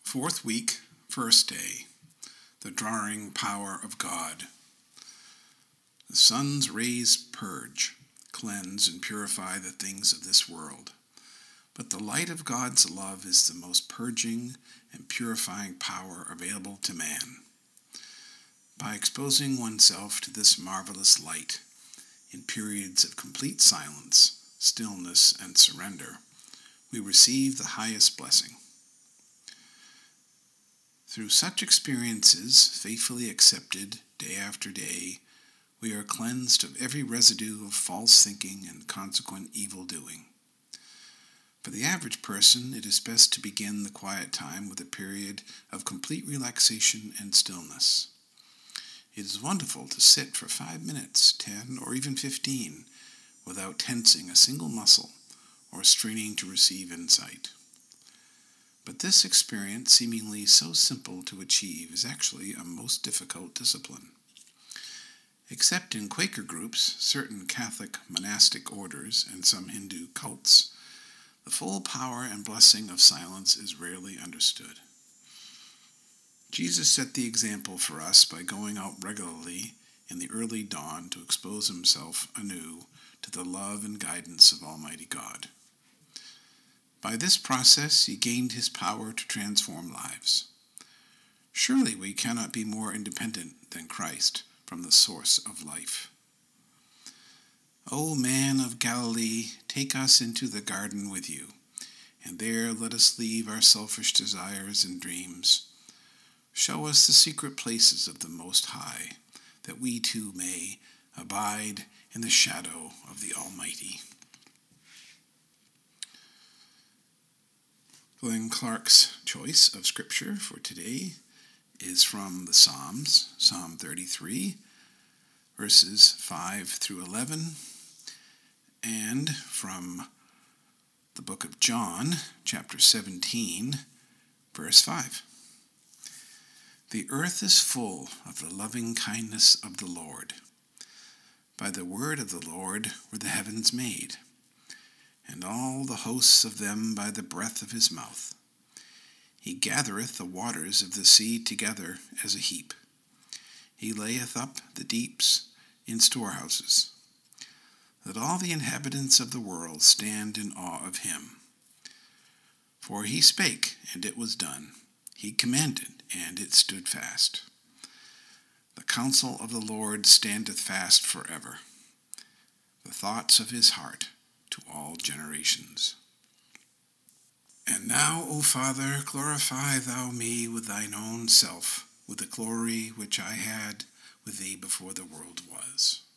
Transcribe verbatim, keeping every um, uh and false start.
Fourth week, first day, the drawing power of God. The sun's rays purge, cleanse, and purify the things of this world. But the light of God's love is the most purging and purifying power available to man. By exposing oneself to this marvelous light in periods of complete silence, stillness, and surrender, we receive the highest blessing. Through such experiences, faithfully accepted day after day, we are cleansed of every residue of false thinking and consequent evil doing. For the average person, it is best to begin the quiet time with a period of complete relaxation and stillness. It is wonderful to sit for five minutes, ten, or even fifteen, without tensing a single muscle or straining to receive insight. But this experience, seemingly so simple to achieve, is actually a most difficult discipline. Except in Quaker groups, certain Catholic monastic orders, and some Hindu cults, the full power and blessing of silence is rarely understood. Jesus set the example for us by going out regularly in the early dawn to expose himself anew to the love and guidance of Almighty God. By this process, he gained his power to transform lives. Surely we cannot be more independent than Christ from the source of life. O man of Galilee, take us into the garden with you, and there let us leave our selfish desires and dreams. Show us the secret places of the Most High, that we too may abide in the shadow of the Almighty. Glenn Clark's choice of scripture for today is from the Psalms, Psalm thirty-three, verses five through eleven, and from the book of John, chapter seventeen, verse five. The earth is full of the loving kindness of the Lord. By the word of the Lord were the heavens made, and all the hosts of them by the breath of his mouth. He gathereth the waters of the sea together as a heap. He layeth up the deeps in storehouses. Let all the inhabitants of the world stand in awe of him. For he spake, and it was done. He commanded, and it stood fast. The counsel of the Lord standeth fast forever, the thoughts of his heart to all generations. And now, O Father, glorify thou me with thine own self, with the glory which I had with thee before the world was.